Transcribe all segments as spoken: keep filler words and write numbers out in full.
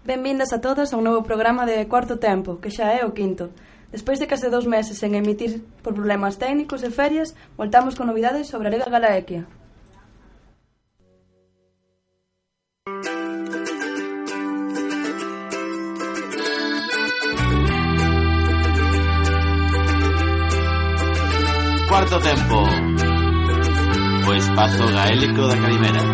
Benvindas a todos a un novo programa de Cuarto Tempo, que xa é o quinto. Despois de case dous meses sen emitir por problemas técnicos e ferias, voltamos con novidades sobre a Liga Galaequia. Cuarto Tempo, o espazo gaélico da Calimera.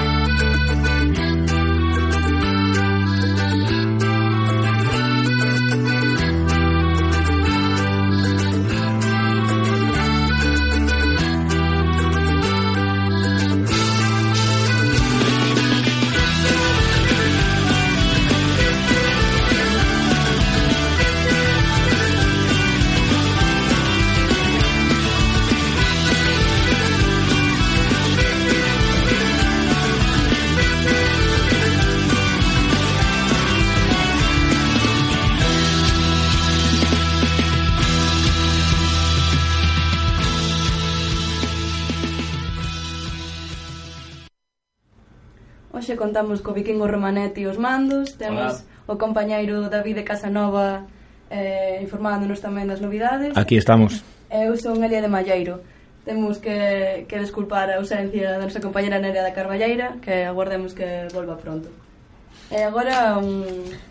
Hoxe contamos co Vikingo Romanetti os mandos. Temos Hola. O compañeiro David de Casanova eh, informándonos tamén das novidades. Aquí estamos. Eu son Elia de Malleiro. Temos que, que desculpar a ausencia da nosa compañera Nerea da Carballeira, que aguardemos que volva pronto. E agora un,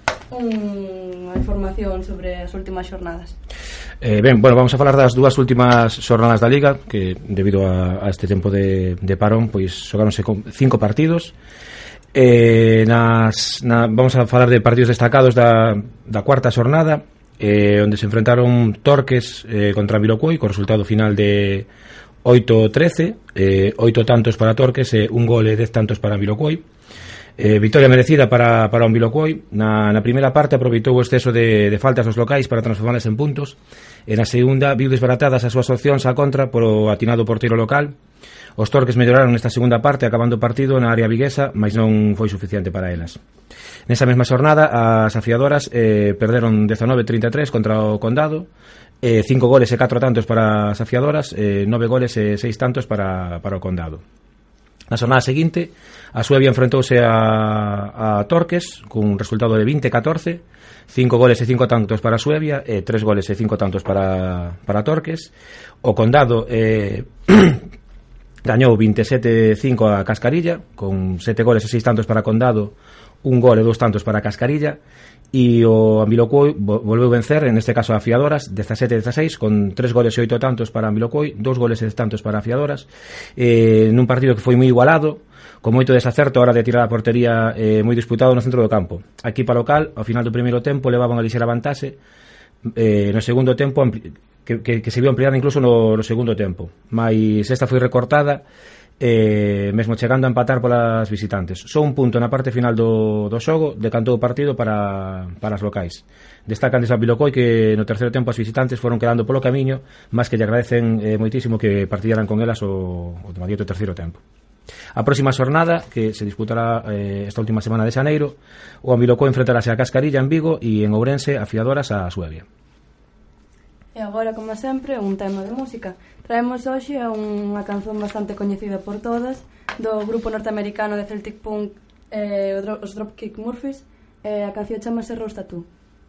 unha información sobre as últimas xornadas. Eh, ben, bueno, vamos a falar das dúas últimas xornadas da Liga, que debido a, a este tempo de, de parón, pois xogáronse con cinco partidos. Eh, nas, na, vamos a falar de partidos destacados da, da cuarta xornada, eh, onde se enfrentaron Torques eh, contra Ambiloquoi, co resultado final de oito trece, eh, oito tantos para Torques e un gol e dez tantos para Ambiloquoi. Eh, victoria merecida para, para Ambiloquoi. Na, na primeira parte aproveitou o exceso de, de faltas dos locais para transformarlas en puntos, e na segunda viu desbaratadas as súas opcións á contra polo atinado porteiro local. Os Torques melloraron nesta segunda parte, acabando o partido na área viguesa, mas non foi suficiente para elas. Nesa mesma xornada, as afiadoras eh, perderon dezanove trinta e tres contra o Condado, eh, cinco goles e catro tantos para as afiadoras, eh, nove goles e seis tantos para, para o Condado. Na xornada seguinte, a Suevia enfrentouse a, a Torques cun resultado de vinte a catorce, cinco goles e cinco tantos para Suevia e tres goles e cinco tantos para, para Torques. O Condado eh, gañou veintisiete a cinco a Cascarilla, con sete goles e seis tantos para Condado, un gol e dous tantos para Cascarilla, e o Ambiloquoi volveu vencer, en este caso a Afiadoras, dezasete a dezasseis, con tres goles e oito tantos para Ambiloquoi, dous goles e dez tantos para Afiadoras, eh, nun partido que foi moi igualado, con moito desacerto a hora de tirar a portería, eh, moi disputado no centro do campo. A equipa local, ao final do primeiro tempo, levaban a lixera vantaxe, eh, no segundo tempo que, que, que se viu ampliada incluso no, no segundo tempo, mas esta foi recortada, eh, mesmo chegando a empatar polas visitantes. Só un punto na parte final do, do xogo decantou o partido para, para as locais. Destacan desde Ambiloquoi que no terceiro tempo as visitantes foron quedando polo camiño, mas que lle agradecen eh, moitísimo que partidaran con elas o, o maldito terceiro tempo. A próxima xornada, que se disputará eh, esta última semana de xaneiro, o Ambiloquoi enfrentarase a Cascarilla en Vigo e en Ourense a Afiadoras a Suevia. E agora, como sempre, un tema de música. Traemos hoxe unha canción bastante coñecida por todas, do grupo norteamericano de Celtic Punk, eh, os Dropkick Murphys, e a canción chamase Rose Tattoo.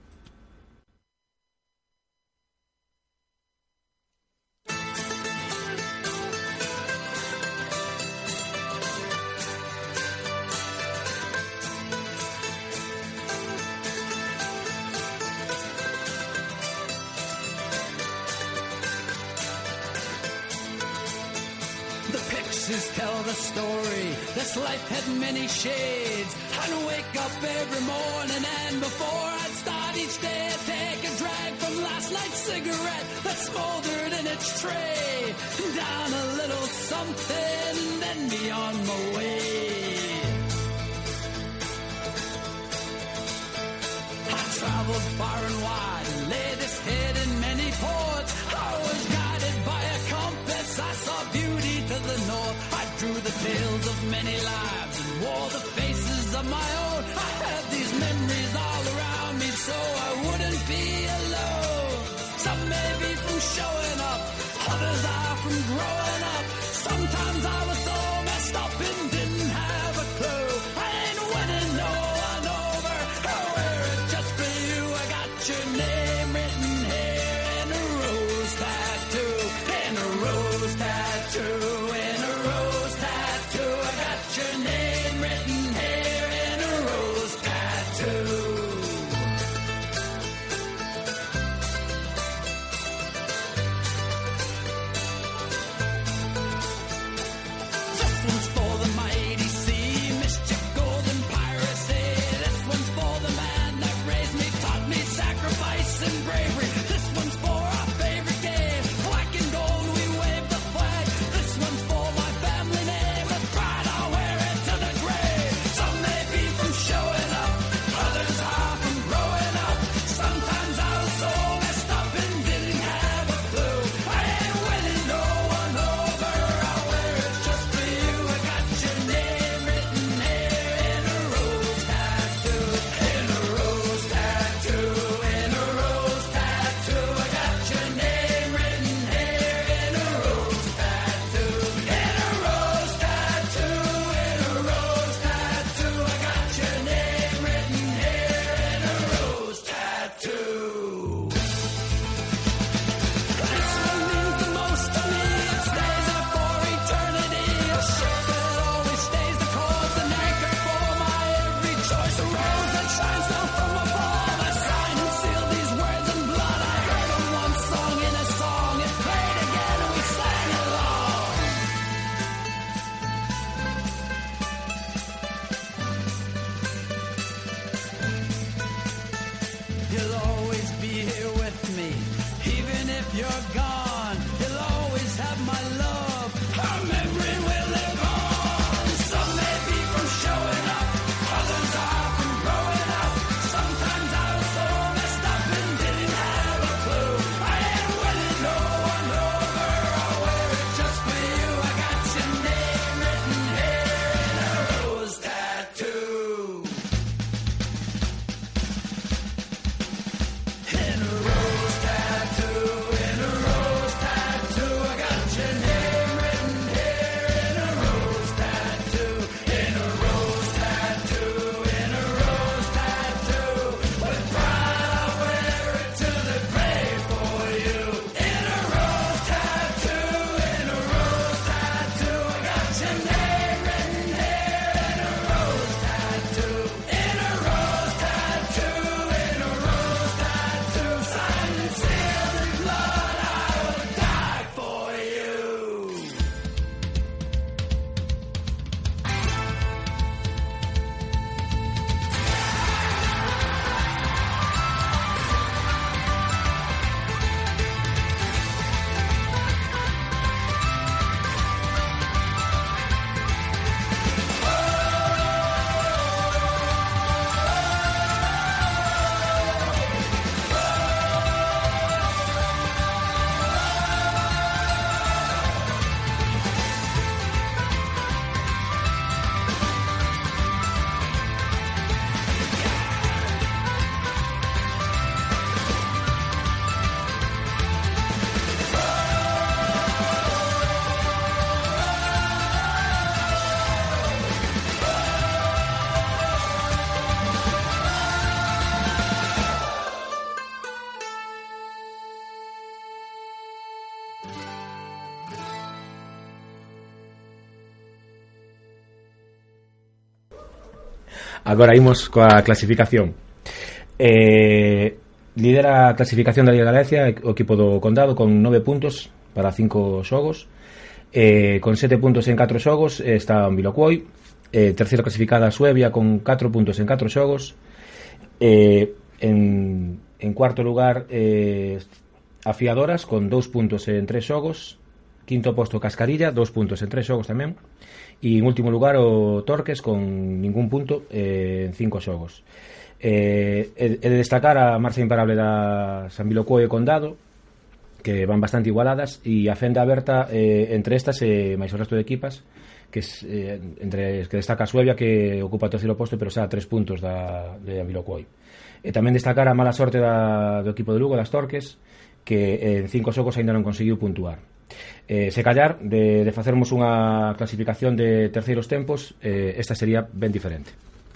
Tell the story, this life had many shades. I'd wake up every morning and before I'd start each day I'd take a drag from last night's cigarette that smoldered in its tray. Down a little something, then be on my way. I traveled far and wide and laid this head in many ports. I was guided by a compass, I saw beauty to the north. I drew the tales of many lives and wore the faces of my own. I had these memories all around me so I wouldn't be alone. Some may be from showing up, others are from growing up. Sometimes I was so messed up and didn't have a clue. I ain't winning, no, I'm over. you're gone, you'll always have my love. Our memory will live on. Some may be from showing up, others are from growing up. Sometimes I was so messed up and didn't have a clue. I ain't winning no one over, I'll wear it just for you. I got your name written here in a rose tattoo. In a rose tattoo, in a rose tattoo, I got your name written here in a rose tattoo. In a rose tattoo, in a rose tattoo, with pride I'll wear it to the grave for you. In a rose tattoo, in a rose tattoo, I got your name written here in a rose tattoo. In a rose tattoo, in a rose tattoo, signed and sealed in blood, I will die for you. Agora imos coa clasificación. eh, Lidera a clasificación da Liga de Galicia o equipo do Condado con nove puntos para cinco xogos. eh, Con sete puntos en catro xogos está Ambiloquoi. eh, Terceira clasificada Suevia con catro puntos en catro xogos. eh, en, en cuarto lugar eh, Afiadoras con dous puntos en tres xogos. Quinto posto Cascarilla, dous puntos en tres xogos tamén. E en último lugar o Torques con ningún punto eh, en cinco xogos. eh, He de destacar a marcha imparable da Ambiloquoi e Condado, que van bastante igualadas, e a fenda aberta eh, entre estas e máis o resto de equipas, que es, eh, entre que destaca a Suevia, que ocupa o terceiro posto pero xa a tres puntos da, de Ambiloquoi. E tamén destacar a mala sorte da, do equipo de Lugo, das Torques, que en cinco xogos aínda non conseguiu puntuar. Eh, se callar de, de facermos unha clasificación de terceiros tempos, eh, esta sería ben diferente.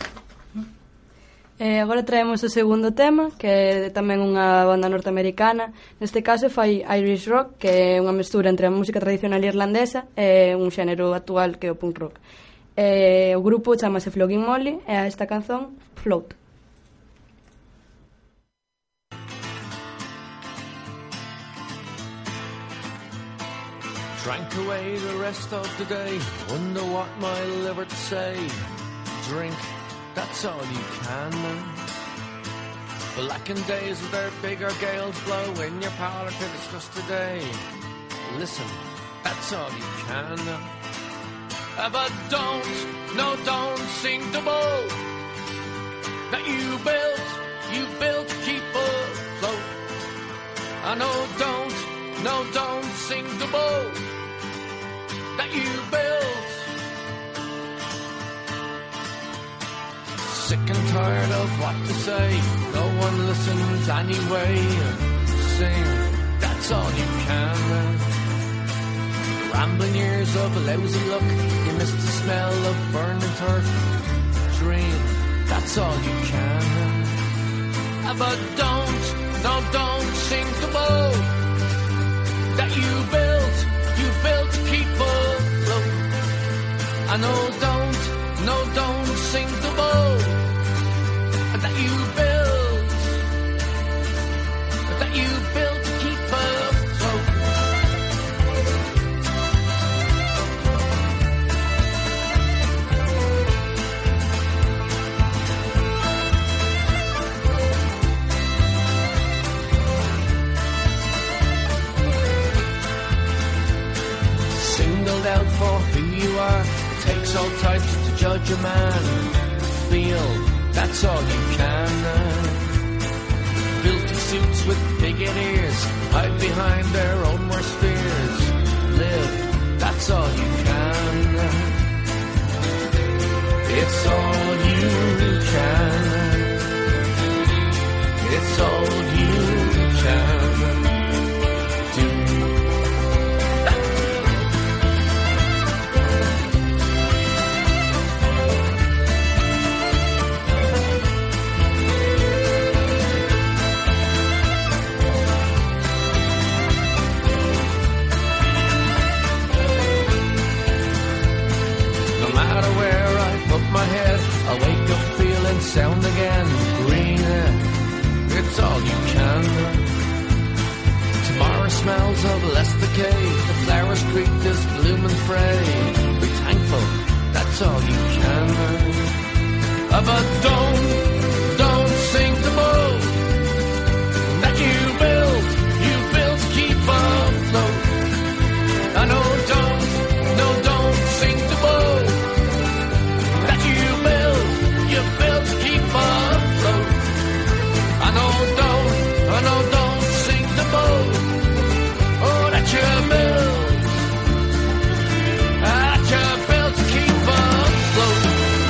Eh, agora traemos o segundo tema, que é tamén unha banda norteamericana. Neste caso fai Irish Rock, que é unha mestura entre a música tradicional irlandesa e un xénero actual que é o punk rock. Eh, o grupo chamase Flogging Molly e a esta canción Float. Drank away the rest of the day, wonder what my liver to say. Drink, that's all you can now. Blackened days with their bigger gales blow in your parlour to discuss today. Listen, that's all you can now. Uh, but don't, no don't sing the boat that you built, you built to keep afloat. I know don't, no don't sing the boat that you built. Sick and tired of what to say, no one listens anyway. Sing, that's all you can. Rambling years of lousy luck, you missed the smell of burning turf. Dream, that's all you can. But don't, no don't sink the boat that you built, you built to keep afloat. I know don't, no don't sink the boat that you built, that you built to keep afloat. out for who you are. It takes all types to judge a man. Feel, that's all you can. Filthy suits with bigot ears hide behind their own worst fears. Live, that's all you can. It's all you can. It's all you can do. No matter where I put my head, I'll wake up feeling sound again. Green, it's all you can. Tomorrow smells of less decay. The flowers creep this bloom and fray. Be thankful, that's all you can. Uh, but don't, don't sink the boat that you build, you build to keep afloat. I know, don't, no, don't sink the boat that you build, you build to keep afloat. I know, don't, I know, don't sink the boat, oh, that you build, that you build to keep afloat.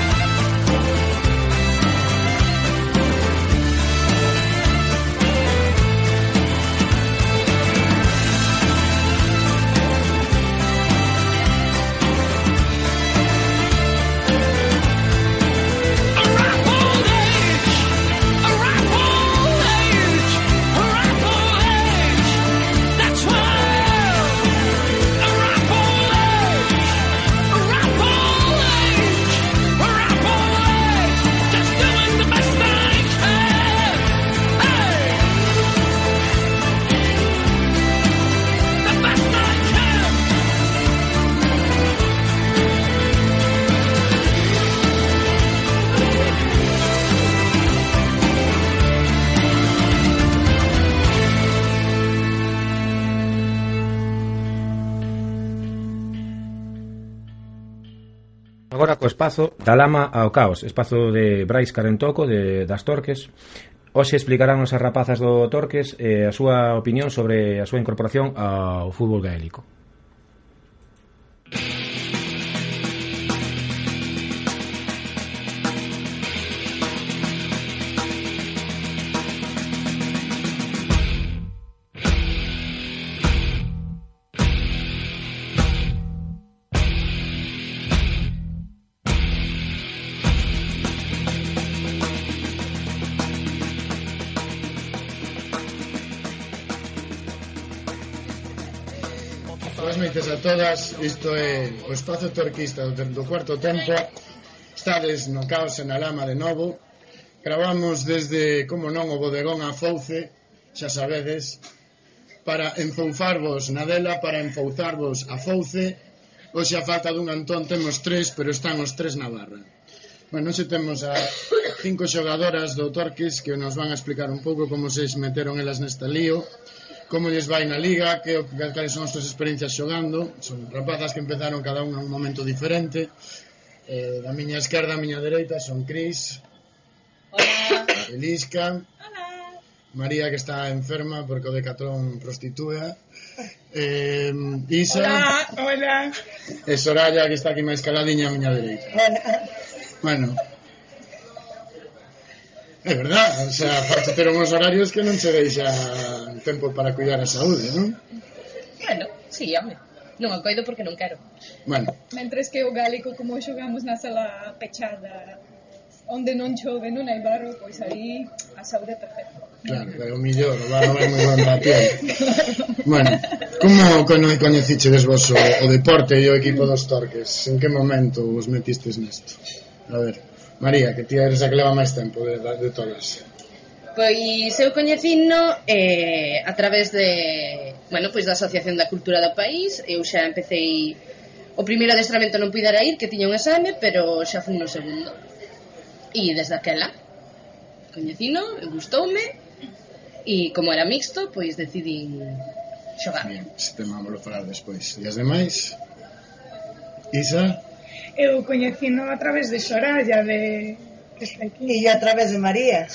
Agora co espazo da lama ao caos, espazo de Brais Carentoco de, das Torques. Hoxe explicarán as rapazas do Torques eh, a súa opinión sobre a súa incorporación ao fútbol gaélico. Boas noites a todas, isto é o espazo torquista do, do cuarto tempo. Estades no caos e na lama de novo. Gravamos desde, como non, o bodegón a Fouce, xa sabedes, para enfoufarvos na dela, para enfouzarvos a Fouce. Hoxe a falta dun Antón temos tres, pero están os tres na barra. Bueno, hoxe temos a cinco xogadoras do Torques que nos van a explicar un pouco como se meteron elas neste lío, como lles vai na liga, que, que son as súas experiencias xogando. Son rapazas que empezaron cada unha un momento diferente. Eh, da miña esquerda a miña dereita son Cris. Hola. Elisca. Hola. María, que está enferma porque o Decatlón prostitúa. Eh, Isa. Hola. Hola. E Soraya, que está aquí máis caladiña a miña dereita. Bueno, é verdad, o sea, para ter uns horarios que non se deixa tempo para cuidar a saúde, non? Bueno, sí, home. Non o coido porque non quero. Bueno. Mentres que o gálico, como xogamos na sala pechada, onde non chove, non hai barro, pois aí a saúde é perfecta. Claro, é o millor, o barro é moi bon para a piel. Bueno, como coñecichedes vos o, o deporte e o equipo dos Torques? En que momento vos metistes nesto? A ver, María, que ti eres a que leva máis tempo de, de todas. Pois eu coñecino eh, a través de, bueno, pois da Asociación da Cultura do País. Eu xa empecé, o primeiro adestramento non puidera ir, que tiña un exame, pero xa fui no segundo. E desde aquela coñecino, gustoume, e como era mixto, pois decidín xogar. Bien, se te mámolo falar despois. E as demais? Isa? Eu coñecino a través de Soraya, de... que está aquí. E yo a través de María.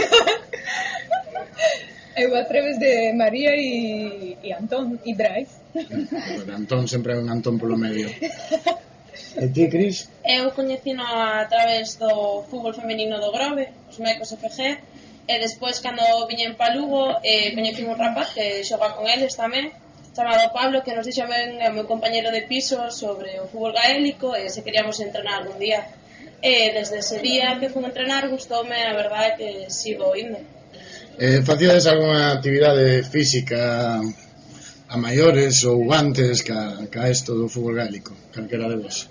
Eu a través de María e, e Antón e Brais. Bueno, Antón sempre é un Antón polo medio. E ti, Cris? Eu coñecino a través do fútbol femenino do Grove, os Mecos F G, e despois, cando viñen pa Lugo, eh, coñecín un rapaz que xoga con eles tamén, chamado Pablo, que nos dixo ben o meu compañero de piso sobre o fútbol gaélico e se queríamos entrenar algún día. E desde ese día que fui a entrenar gustoume, a verdade que sigo indo. Eh, facíades algunha actividade física a maiores ou antes ca, ca esto do fútbol gaélico, calquera de vos?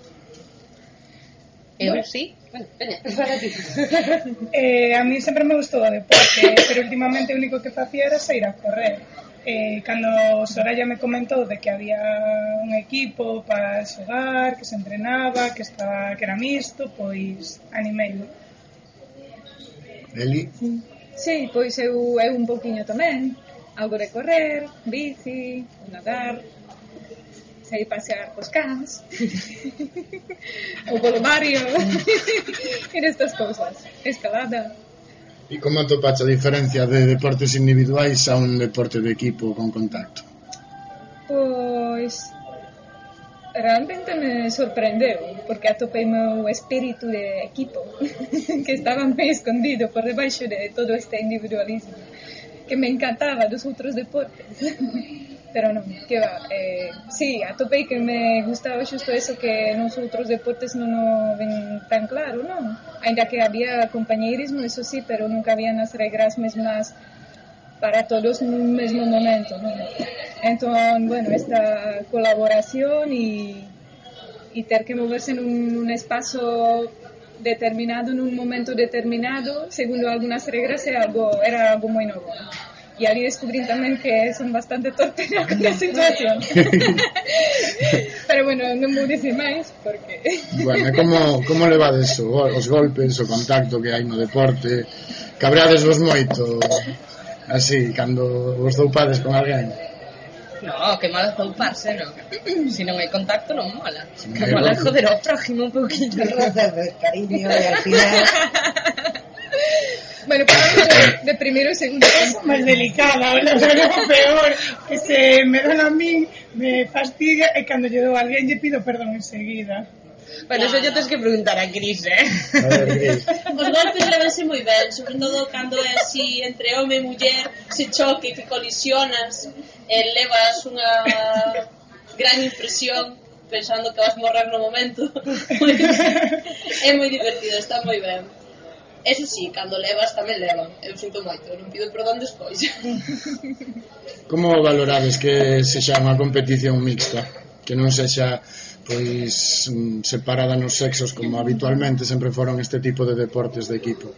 Eu sí. Bueno, veña, para ti. Eh, a mí sempre me gustou o deporte, pero últimamente o único que facía era sair a correr. Eh, cando Soraya me comentou de que había un equipo para xogar, que se entrenaba, que estaba que era mixto, pois animei-me. Eli? Sí, pois eu, eu un pouquiño tamén. Algo de correr, bici, nadar, sair pasear cos cans, o polo Mario, e estas cousas, escalada. E como atopache a diferencia de deportes individuais a un deporte de equipo con contacto? Pois realmente me sorprendeu, porque atopei meu espírito de equipo que estaba moi escondido por debaixo de todo este individualismo que me encantaba dos outros deportes. Pero non, que va, eh, sí, atopei que me gustaba xusto eso que nos outros deportes non o ven tan claro, non? Ainda que había compañeirismo, eso sí, pero nunca había nas regras mesmas para todos nun mesmo momento, non? Entón, bueno, esta colaboración e, e ter que moverse nun, nun espazo determinado, nun momento determinado, segundo algunas regras, era algo, era algo moi novo. E ali descubrí tamén que son bastante torpe na situación. Pero bueno, non vou dicir máis, porque... Bueno, como, como levades o, os golpes, o contacto que hai no deporte? Cabreades vos moito, así, cando vos doupades con alguén? No, que mala zouparse, non? Se non hai contacto non mola. Que mola joder ao prójimo un poquinho. Rozas de cariño e al final... Bueno, falamos de, de primeiro e segundo tempo. Máis delicada, o peor, que se me dan a min, me fastidia, e cando lle dou a alguén lle pido perdón enseguida. Bueno, eso yo tens que preguntar a Cris, eh? A ver, Cris. Os golpes levanse moi ben, sobre todo cando é así entre home e muller, se choque, que colisionas, e levas unha gran impresión pensando que vas morrer no momento. É moi divertido, está moi ben. Eso sí, cando levas tamén levan. Eu sinto moito, non pido perdón despois. Como valorades que sexa unha competición mixta? Que non sexa pois separada nos sexos como habitualmente sempre foron este tipo de deportes de equipo.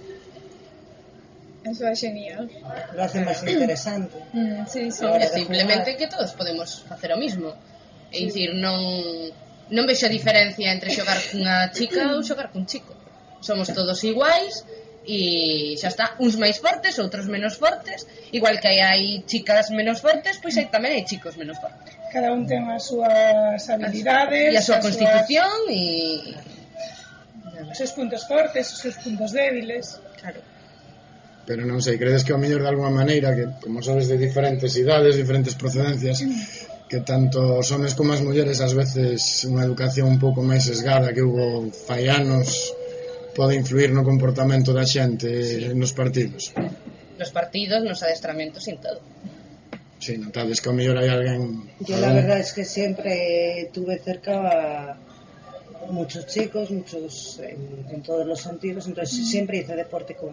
Eso é genial. Lo hace máis interesante. Mm, sí, sí. É simplemente que todos podemos facer o mismo. É dicir, non non vexo a diferencia entre xogar cunha chica ou xogar cun chico. Somos todos iguais e xa está, uns máis fortes, outros menos fortes, igual que hai chicas menos fortes, pois hai tamén hai chicos menos fortes. Cada un ten as súas habilidades e a súa as constitución súas... e os seus puntos fortes, os seus puntos débiles. Claro. Pero non sei, credes que ao mellor de alguma maneira que, como sodes de diferentes idades, diferentes procedencias, que tanto os homes como as mulleres ás veces unha educación un pouco máis sesgada que hubo fai anos pode influir no comportamento da xente sí. nos partidos? Nos partidos, nos adestramentos, en todo. Sí, notades que ao mellor hai alguén... Yo la verdad es que siempre tuve cerca a muchos chicos, muchos en, en todos los sentidos, entonces mm. siempre hice deporte con...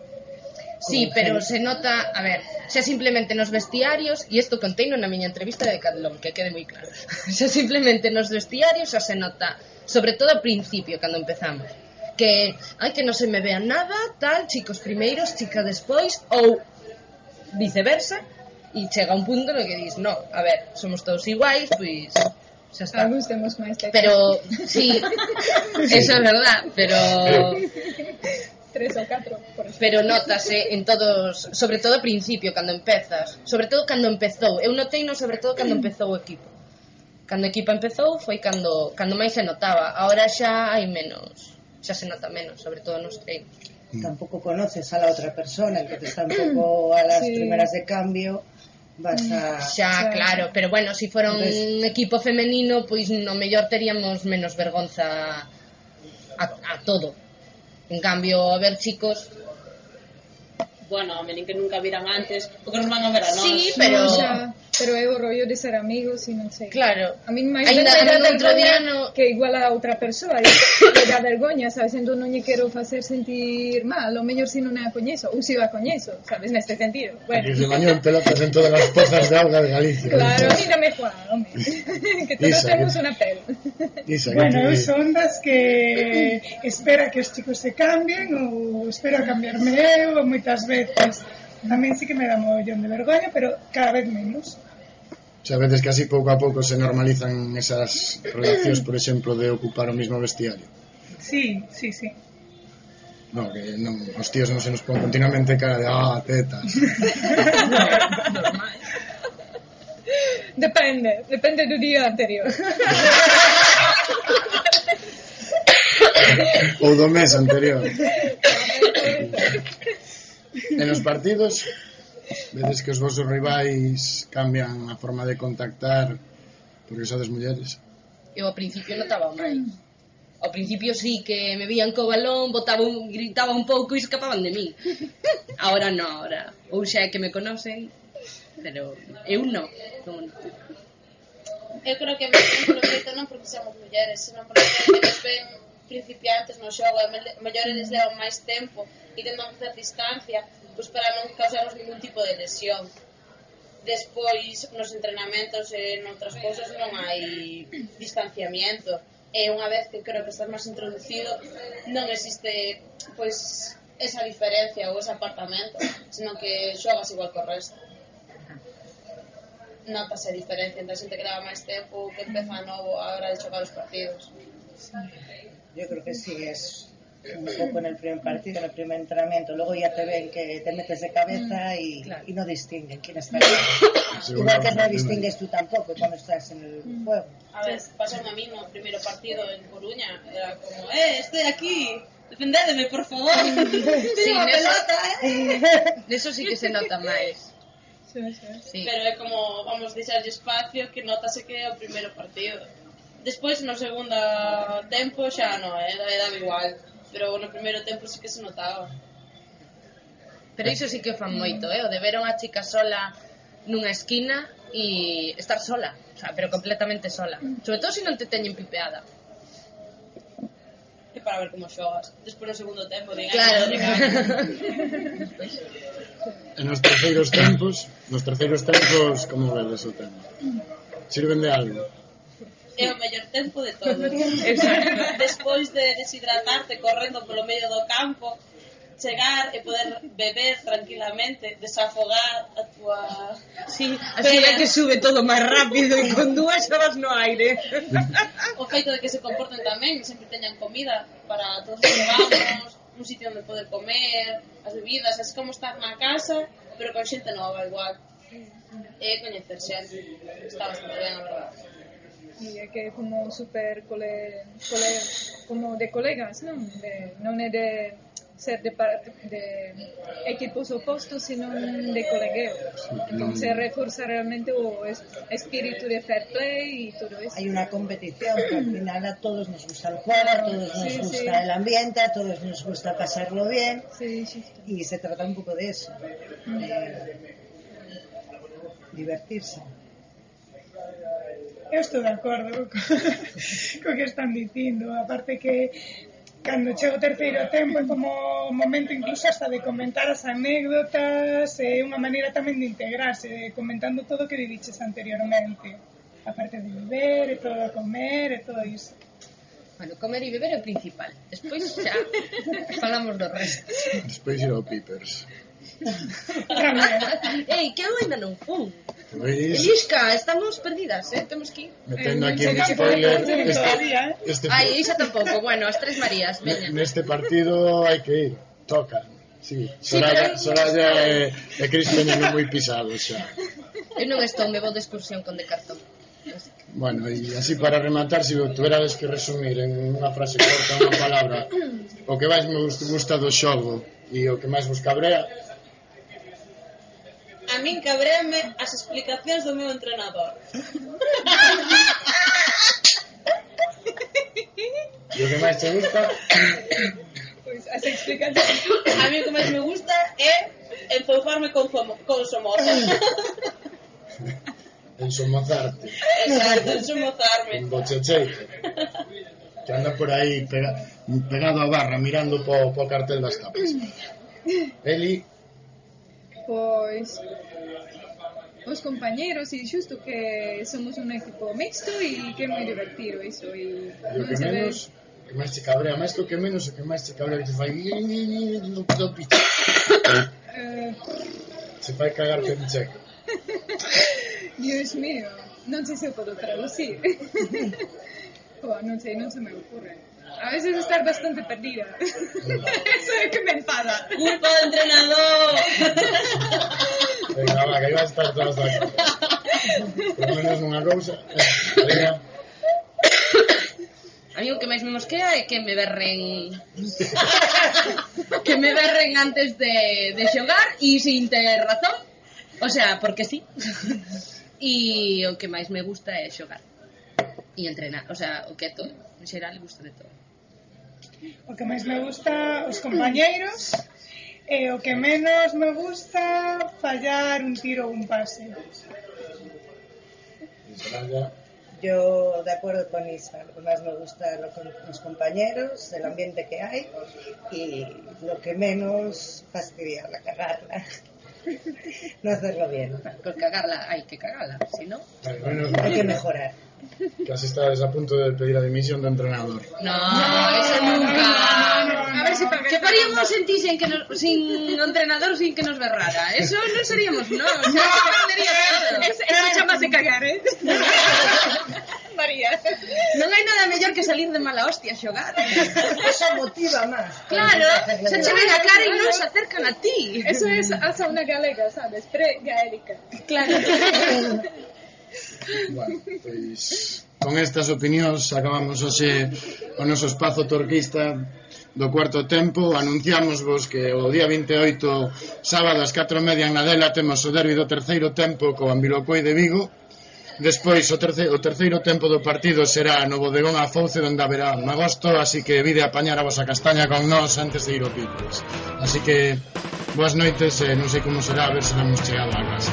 Sí, pero se nota, a ver, xa simplemente nos vestiarios, e isto conteino na miña entrevista de Decathlon, que quede moi claro, xa simplemente nos vestiarios xa se nota, sobre todo ao principio, cando empezamos, que, ai, que non se me vean nada, tal, chicos primeiros, chica despois, ou viceversa, e chega un punto no que dis, no, a ver, somos todos iguais, pois xa está. Algúns temos máis técnica. Pero, sí, eso é verdad, pero... tres ou catro, por exemplo. Pero nótase en todos, sobre todo ao principio, cando empezas, sobre todo cando empezou, eu notei no sobre todo cando empezou o equipo. Cando a equipa empezou foi cando, cando máis se notaba. Ahora xa hai menos, xa se nota menos, sobre todo nos treinos. Tampouco conoces a la otra persona, entonces tampouco a las sí. primeras de cambio vas a... Xa, claro, pero bueno, si fora un entonces... equipo femenino, pois no mellor teríamos menos vergonza a, a todo. En cambio, a ver, chicos... Bueno, nin que nunca viran antes, porque nos van a ver a nós. Sí, pero... No, xa, pero é o rollo de ser amigos e non sei. Claro. A mí máis Ainda me dá outro día no... que igual a outra persoa e me dá vergoña, sabes? Entón non lle quero facer sentir mal, o mellor se non a coñezo, ou se a coñezo, sabes? Neste sentido. Bueno. Aquí se bañou en pelotas en todas as pozas de auga de Galicia. Claro, mírame Juan, hombre. Que todos Isa, temos que... unha pel. Isa, bueno, que... eu son das que espera que os chicos se cambien ou espero cambiarme eu moitas veces. Tamén sí que me dá mogollón de vergoña, pero cada vez menos. O sea, veces que así pouco a pouco se normalizan esas relacións, por exemplo, de ocupar o mismo vestiario. Sí, sí, sí. No, que non, os tíos non se nos pon continuamente cara de ah, tetas. Normal. Depende, depende do día anterior. Ou do mes anterior. En os partidos vedes que os vosos rivais cambian a forma de contactar porque sodes mulleres. Eu ao principio notaba máis. Ao principio sí que me vían co balón, botaba un, gritaba un pouco e escapaban de mí. Ahora non, ahora ou xa é que me conocen, pero eu non. non. Eu creo que me polo feito non porque somos mulleres, senón porque nos ven principiantes no xogo, e mellor eles levan máis tempo e tentan facer distancia, pois para non causarnos ningún tipo de lesión. Despois, nos entrenamentos e noutras cousas non hai distanciamiento, e unha vez que creo que estás máis introducido non existe pois esa diferencia ou ese apartamento, senón que xogas igual co resto. Notase a diferencia entre a xente que leva máis tempo que empeza a novo a hora de xogar os partidos. Yo creo que sí, es un poco en el primer partido, en el primer entrenamiento. Luego ya te ven que te metes de cabeza y, claro. y no distinguen quién está bien. Igual que no distingues tú tampoco cuando estás en el juego. A ver, pasó a mí no primeiro partido en Coruña. Era como, eh, estoy aquí, defendédeme, por favor. Sí, una neso, pelota, eh. Neso sí que se nota máis. Sí, sí. Sí. Pero é como, vamos deixar espacio que notase que é o primeiro partido. Despois, no segundo tempo, xa non, eh, daba igual. Pero no primeiro tempo sí que se notaba. Pero iso sí que fan moito, eh? O de ver a unha chica sola nunha esquina e estar sola, o sea, pero completamente sola. Sobre todo se non te teñen pipeada. É para ver como xogas. Despois no segundo tempo, diga. Claro. En nos terceiros tempos, nos terceiros tempos, como vedes o tema? Sirven de algo? É o mellor tempo de todo. Despois de deshidratarte correndo polo medio do campo, chegar e poder beber tranquilamente, desafogar a tua... Sí, así é que sube todo máis rápido e con dúas horas no aire. O feito de que se comporten tamén, sempre teñan comida para todos os que vamos, un sitio onde poder comer, as bebidas, é como estar na casa, pero con xente nova igual. E coñecer xente, está bastante ben, a verdade. E é que é como super cole, cole, como de colegas, non? De, non é de ser de, de equipos opostos, sino de colegueo. Entón se reforza realmente o es, espíritu de fair play y todo eso. Hay una competición que al final a todos nos gusta el juego, a todos nos sí, gusta sí. el ambiente, a todos nos gusta pasarlo bien sí, sí, sí. y se trata un poco de eso, de divertirse. Eu estou de acordo co, co que están dicindo, aparte que cando chego o terceiro tempo é como momento incluso hasta de comentar as anécdotas, é unha maneira tamén de integrarse, comentando todo o que diviches anteriormente, aparte de beber, e todo a comer, e todo iso. Bueno, comer e beber é o principal, despois xa falamos do resto. Despois ir ao Pipers. Ei, que eu ainda non fun. Pois... Elisca, estamos perdidas, eh? Temos que ir. Metendo aquí un spoiler. Este, este... Ai, iso tampouco. Bueno, as tres Marías, veña. Neste partido hai que ir. Toca. Sí, Soraya, sí, pero... Soraya e, e Cris teñen moi pisados xa. Eu non estou, me vou de excursión con de cartón. Bueno, e así para rematar, se tuverades que resumir en unha frase corta, unha palabra, o que máis me gusta do xogo e o que máis vos cabrea. A min cabréame as explicacións do meu entrenador. E o que máis te gusta? Pois as explicacións. A mí o que máis me gusta é enfoufarme con, con Somoza. Ensomozarte. Exacto, ensomozarme. Un bochecheito. Que anda por aí pega, pegado a barra mirando po, po cartel das capas. Eli? Pois os compañeros e xusto que somos un equipo mixto e que é moi divertido iso e o que menos o que máis te cabrea, máis que o que menos o que máis te cabrea que te fai no puto picho se fai cagar que cheque. Dios mío, non sei se o podo traducir. Oh, non sei, non se me ocurre. A veces estar bastante perdida. Eso é que me enfada. Culpa do entrenador. Venga, va, que iba a estar todas aquí. Por lo menos unha cousa. Venga. A mí o que máis me mosquea é que me berren que me berren antes de, de xogar e sin ter razón. O sea, porque sí. E o que máis me gusta é xogar e entrenar, o sea, o que é todo en xeral gusta de todo. O que máis me gusta os compañeiros e o que menos me gusta fallar un tiro ou un pase. Yo de acuerdo con Isa, lo que más me gusta lo con los compañeros, el ambiente que hay y lo que menos fastidiarla, cagarla. No hacerlo bien. Con cagarla hay que cagarla, si no, bueno, hay que mejorar. Casi estás a punto de pedir a dimisión de entrenador. No, no eso nunca. A ver si ¿qué faríamos sin ti sin, que nos, sin entrenador sin que nos berrara? Eso no seríamos, no. O sea, se perdería todo. Eso, eso chamas de cagar, eh? María. Non hai nada mellor que salir de mala hostia a xogar. Eso motiva máis. Claro, se che ven a cara e non se acercan a ti. Eso é a sauna galega, sabes? Pre-gaélica. Claro. Bueno, pois con estas opinións acabamos hoxe o noso espazo torquista do cuarto tempo. Anunciámosvos que o día vinte e oito, sábado ás catro e media en Nadela, temos o derbi do terceiro tempo co Ambilocuei de Vigo. Despois o terceiro, o terceiro tempo do partido será no Bodegón a Fouce, onde haberá un agosto, así que vide apañar a vosa castaña con nós antes de ir ao Pipos. Así que boas noites e non sei como será, a ver se vamos chegado a casa.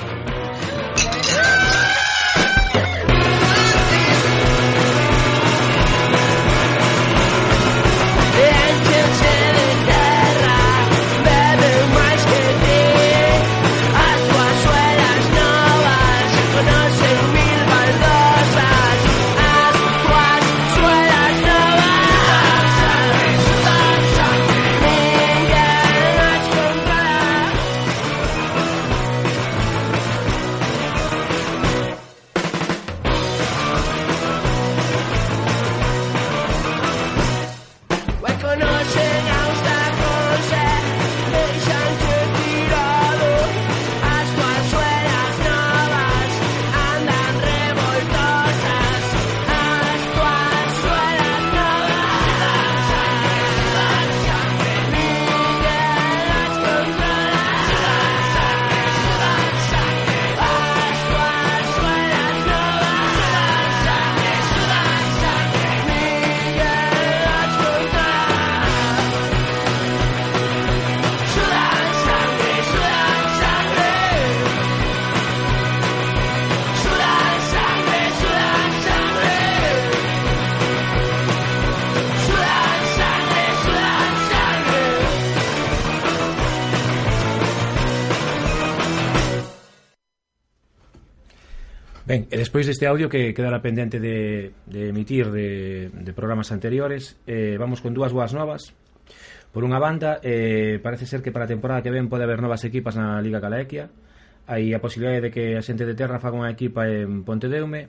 Ben, e despois deste audio que quedará pendente de, de emitir de, de programas anteriores, eh, vamos con dúas boas novas. Por unha banda, eh, parece ser que para a temporada que ven pode haber novas equipas na Liga Calaequia. Hai a posibilidade de que a xente de Terra faga unha equipa en Pontedeume.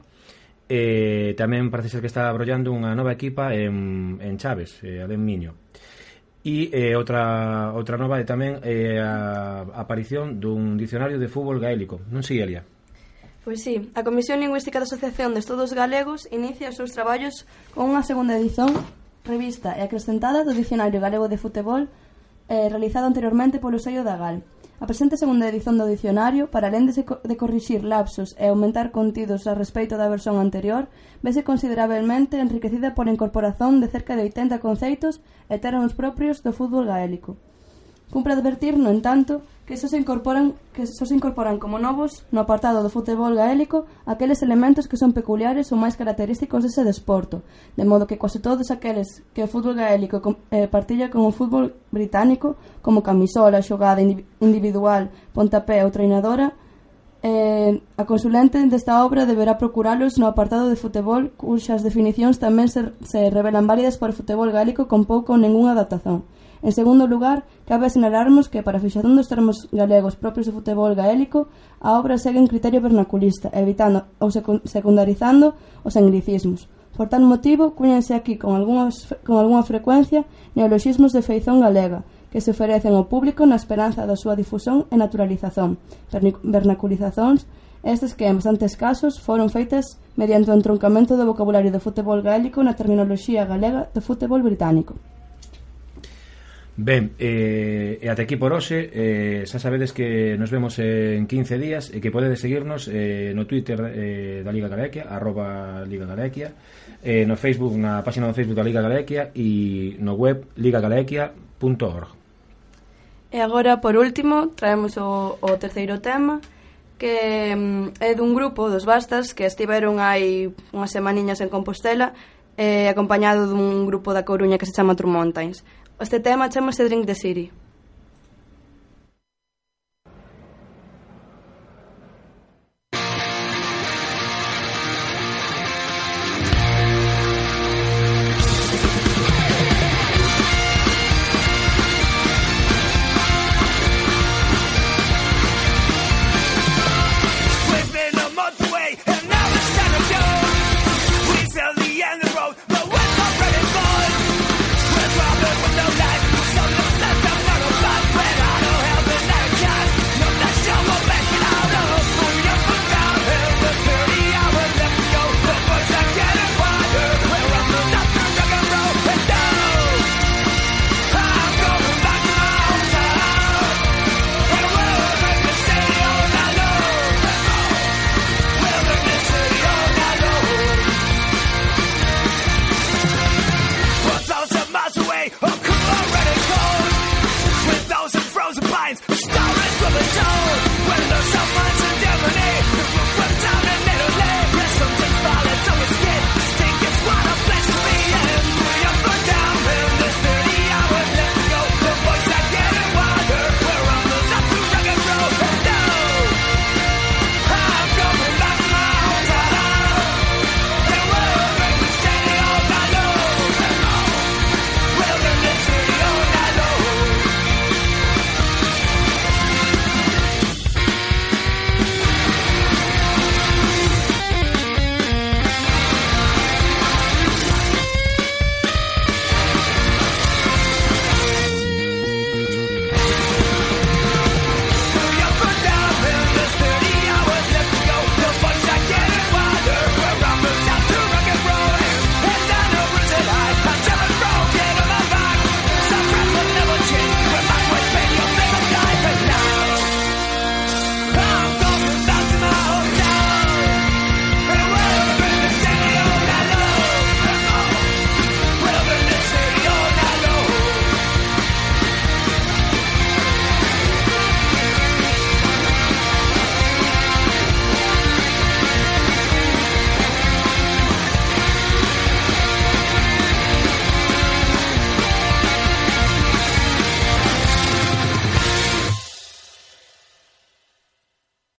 Eh, tamén parece ser que está brollando unha nova equipa en, en Chaves, eh, a de Miño. E eh, outra, outra nova é tamén eh, a, a aparición dun dicionario de fútbol gaélico. Non sei, Elia? Pois sí, a Comisión Lingüística da Asociación de Estudos Galegos inicia os seus traballos con unha segunda edición revista e acrescentada do Dicionario Galego de Futebol eh, realizado anteriormente polo sello da Gal. A presente segunda edición do dicionario, para alén de, se, de corrixir lapsos e aumentar contidos a respeito da versión anterior, vese considerablemente enriquecida pola incorporación de cerca de oitenta conceitos e termos propios do fútbol gaélico. Cumpre advertir, no entanto, que só se incorporan que só se incorporan como novos no apartado do futebol gaélico aqueles elementos que son peculiares ou máis característicos dese desporto, de modo que quase todos aqueles que o fútbol gaélico eh, partilla con o fútbol británico, como camisola, xogada individual, pontapé ou treinadora, eh, a consulente desta obra deberá procuralos no apartado de futebol, cuxas definicións tamén se, se revelan válidas para o futebol gaélico con pouco ou ningunha adaptación. En segundo lugar, cabe asinalarmos que para a fixación dos termos galegos propios do futebol gaélico, a obra segue un criterio vernaculista, evitando ou secundarizando os anglicismos. Por tal motivo, cúñense aquí con, algunhas, con algunha frecuencia neoloxismos de feición galega, que se oferecen ao público na esperanza da súa difusión e naturalización, vernaculizacións, estes que, en bastantes casos, foron feitas mediante o entroncamento do vocabulario do futebol gaélico na terminoloxía galega do futebol británico. Ben, eh, e ate aquí por hoxe, eh, xa sabedes que nos vemos en quince días e que podedes seguirnos eh, no Twitter eh, da Liga Galequia, arroba Liga Galequia, eh, no Facebook, na página do Facebook da Liga Galequia e no web ligagalequia punto org. E agora, por último, traemos o, o terceiro tema, que mm, é dun grupo dos Bastas que estiveron hai unhas semaniñas en Compostela, eh, acompañado dun grupo da Coruña que se chama True Mountains. Este tema chamase Drink the City.